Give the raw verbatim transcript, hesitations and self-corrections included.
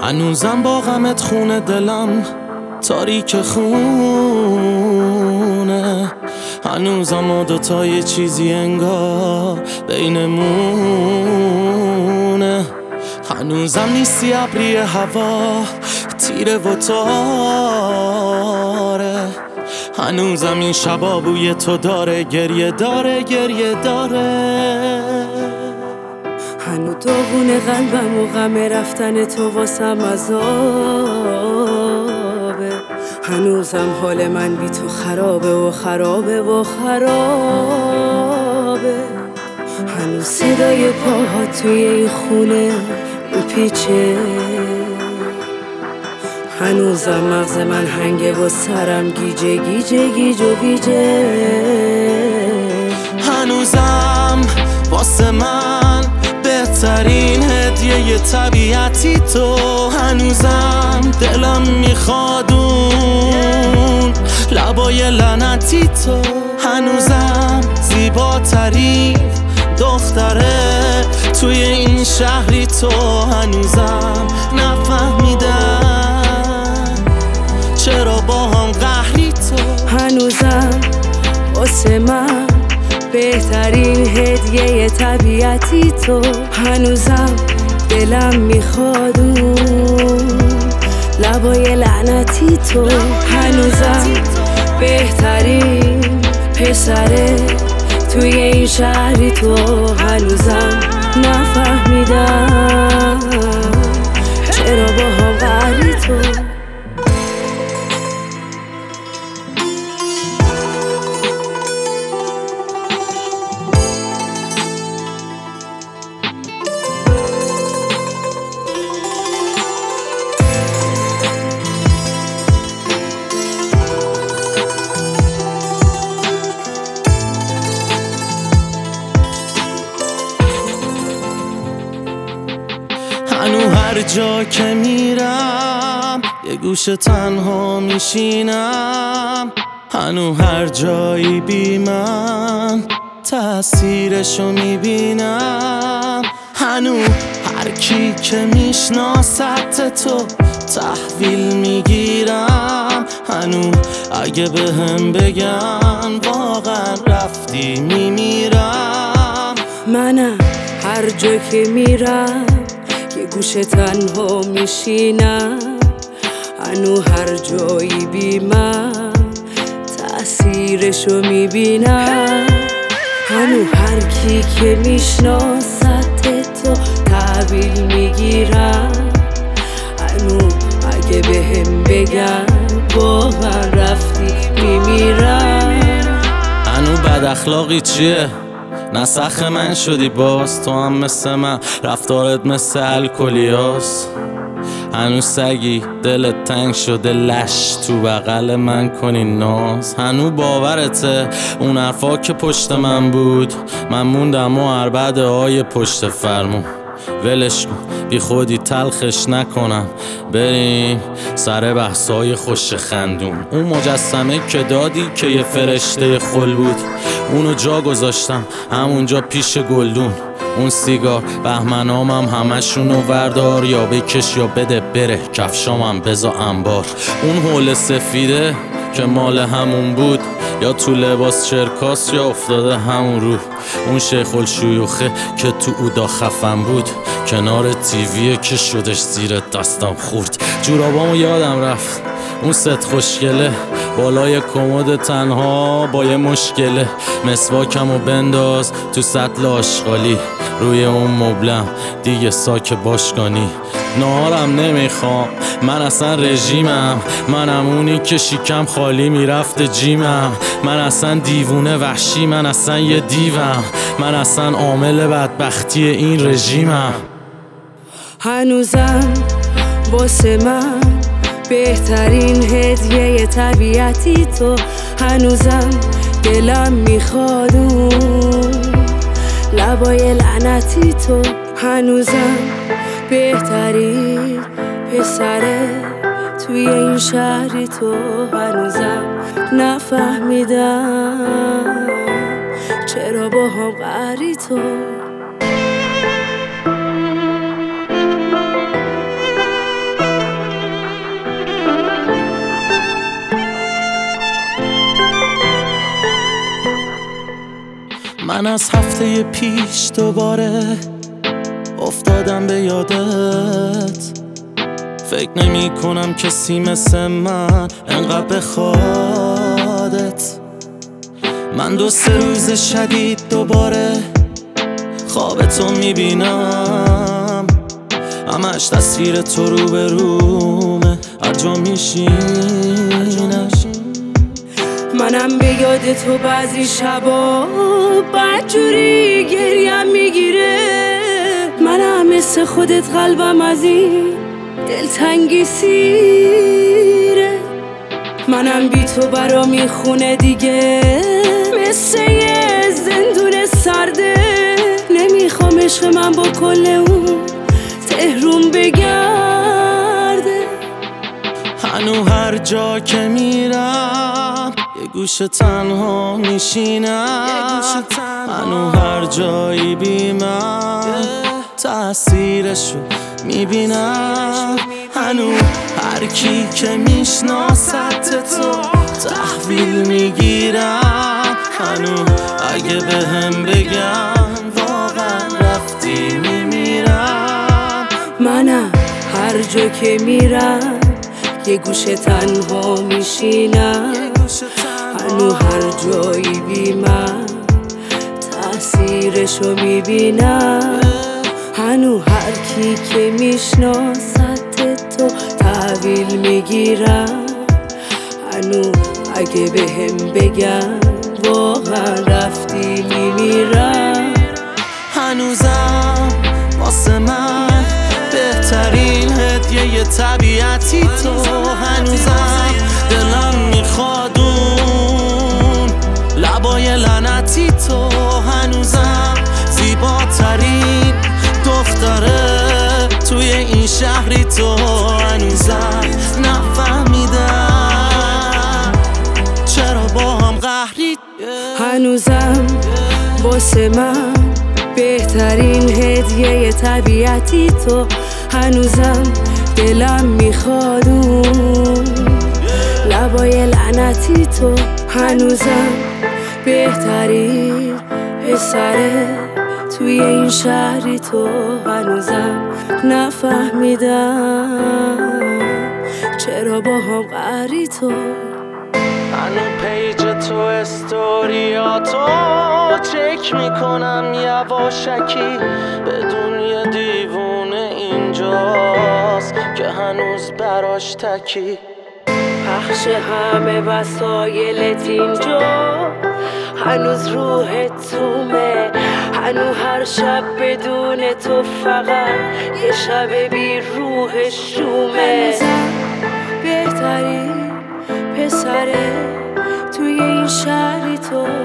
هنوزم با غمت خونه دلم تاریک خونه، هنوزم ما دوتا یه چیزی انگار بینمونه. هنوزم نیستی ابری هوا تیره و تاره، هنوزم این شبا بوی تو داره، گریه داره گریه داره. هنو داغون قلبم و غم رفتن تو واسم عذابه، هنوزم حال من بی تو خرابه و خرابه و خرابه. هنوز صدای پاها توی این خونه میپیچه، هنوزم مغز من هنگه و سرم گیجه گیجه گیج و گیجه. هنوزم واسه من بهترین هدیه طبیعتی تو، هنوزم دلم میخواد اون لبای لعنتی تو، هنوزم زیباترین دختره توی این شهری تو، هنوزم نفهمیدم چرا با هم قهری تو. هنوزم واسه من بهترین هدیه طبیعتی تو، هنوزم دلم میخواد اون لبای لعنتی تو، هنوزم بهترین پسره توی این شهری تو، هنوزم نفهمیدم چرا با هم قهری تو. هنو هر جا که میرم یه گوشه تنها میشینم، هنو هر جایی بی من تأثیرشو میبینم، هنو هر کی که میشناست تو تحویل میگیرم، هنو اگه به هم بگن واقعا رفتی میمیرم. منم هر جا که میرم یه گوشه تنها میشینم، هنو هر جایی بی من تأثیرشو میبینم، هنو هر کی که میشناست تو تحویل میگیرم، هنو اگه بهم بگن واقعا رفتی میمیرم. هنو بد اخلاقی چیه؟ نسخ من شدی باز، تو هم مثل من رفتارت مثل الکلیاست، هنوز سگی دلت تنگ شده لش تو بغل من کنی ناز، هنو باورته اون حرفا که پشت من بود من موندم و عربده های پشت فرمون، ولش کن بی خودی تلخش نکنم، بریم سر بحثای خوش خندون. اون مجسمه که دادی که یه فرشته خل بود، اونو جا گذاشتم همونجا پیش گلدون، اون سیگار بهمنامم همشونو وردار، یا بکش یا بده بره کفشامم بزا انبار، اون حول سفیده که مال همون بود یا تو لباس چرکاس یا افتاده همون رو، اون شیخ الشیوخه که تو اودا خفن بود کنار تیویه که شدش زیر دستم خورد، جورابامو یادم رفت اون ست خوشگله بالای کمد تنها با یه مشکله، مسواکمو بنداز تو سطل آشغالی روی اون مبلم دیگه ساک باشگانی، نهارم نمیخوام من اصلا رژیمم، منم اونی که شیکم خالی میرفته جیمم، من اصلا دیوونه وحشی، من اصلا یه دیوم، من اصلا عامل بدبختی این رژیمم. هنوزم واسه من بهترین هدیه طبیعتی تو، هنوزم دلم میخواد اون لبای لعنتی تو، هنوزم بهترین پسره توی این شهری تو، هنوزم نفهمیدم چرا با هم قهری تو. من از هفته پیش دوباره افتادم به یادت. فکر نمی کنم کسی مثل من انقدر بخوادت. من دو سه روز شدید دوباره خواب تو میبینم، همش تصویر تو رو به رومه، هر جا میشینم. منم به یاد تو بعضی شبا بدجوری گریم میگیره. منم مثل خودت قلبم از این دلتنگی سیره. منم بی تو برا میخونه دیگه، مثل یه زندون سرده. نمیخوام عشق من با کل اون تهرون بگرده. هنو هر جا که میرم یه گوشه تنها میشینم. هنو هر جایی بی من تأثیرشو میبینم. هنو هر کی که میشناست تو تحویل میگیرم. هنو اگه به هم بگن واقعا رفتی میمیرم. منم هر جا که میرم یه گوشه تنها میشینم. هنو هر جایی بی من تأثیرشو میبینم. هنو هر کی که میشناست تو تحویل میگیرم. هنو اگه به هم بگن واقعا رفتی میمیرم. هنوزم واسه من بهترین هدیه طبیعتی تو. هنوزم دلم میخواد اون لبای لعنتی تو. هنوزم زیباترین دختره توی این شهری تو. هنوزم نفهمیدم چرا با هم قهری. هنوزم واسه من بهترین هدیه طبیعتی تو. هنوزم دلم میخواد اون لبای لعنتی تو. هنوزم بهترین پسره توی این شهری تو. هنوزم نفهمیدم چرا با هم قهری تو. هنو پیج تو استوریاتو چک میکنم یواشکی، بدون یه دیوونه اینجاست که هنوز براش تکی. پخش همه وسایلت اینجا، هنوز روحت تومه. هنو هر شب بدون تو فقط یه شب بی روح شومه. هنوزم بهترین پسره توی این شهری تو.